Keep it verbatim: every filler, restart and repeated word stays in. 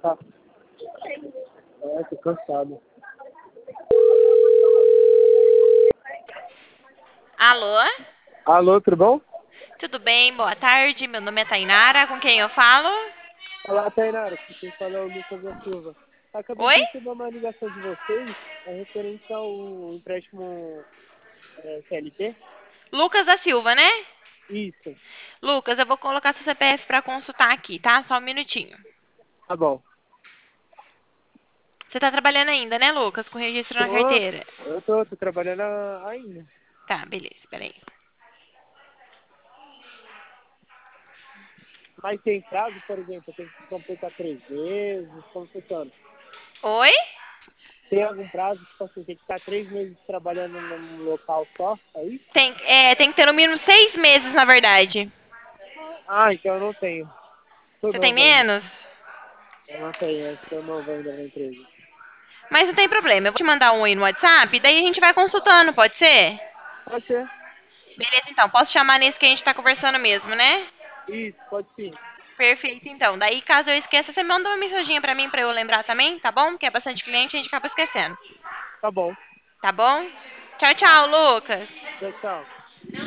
Tá. É, tô cansado. Alô? Alô, tudo bom? Tudo bem? Boa tarde. Meu nome é Tainara. Com quem eu falo? Olá, Tainara. Quem fala é o Lucas da Silva. Acabei Oi? de receber uma ligação de vocês é referente ao empréstimo é, C L T. Lucas da Silva, né? Isso. Lucas, eu vou colocar seu C P F para consultar aqui, tá? Só um minutinho. Tá bom. Você tá trabalhando ainda, né, Lucas? Com registro na Tô, carteira. eu tô, tô trabalhando a- ainda. Tá, beleza. Peraí. Mas tem prazo, por exemplo, eu tenho que completar três meses, como funciona? Oi? Tem algum prazo, tipo assim, tem que ficar três meses trabalhando num local só, é isso? Tem, é, tem que ter no mínimo seis meses, na verdade. Ah, então eu não tenho. Tô Você tem novo ainda. menos? Eu não tenho, eu tô novo ainda na empresa. Mas não tem problema. Eu vou te mandar um aí no WhatsApp, daí a gente vai consultando, pode ser? Pode ser. Beleza, então. Posso chamar nesse que a gente tá conversando mesmo, né? Isso, pode sim. Perfeito, então. Daí, caso eu esqueça, você manda uma mensaginha pra mim pra eu lembrar também, tá bom? Porque é bastante cliente e a gente acaba esquecendo. Tá bom. Tá bom? Tchau, Tá. tchau, Lucas. Tchau, tchau.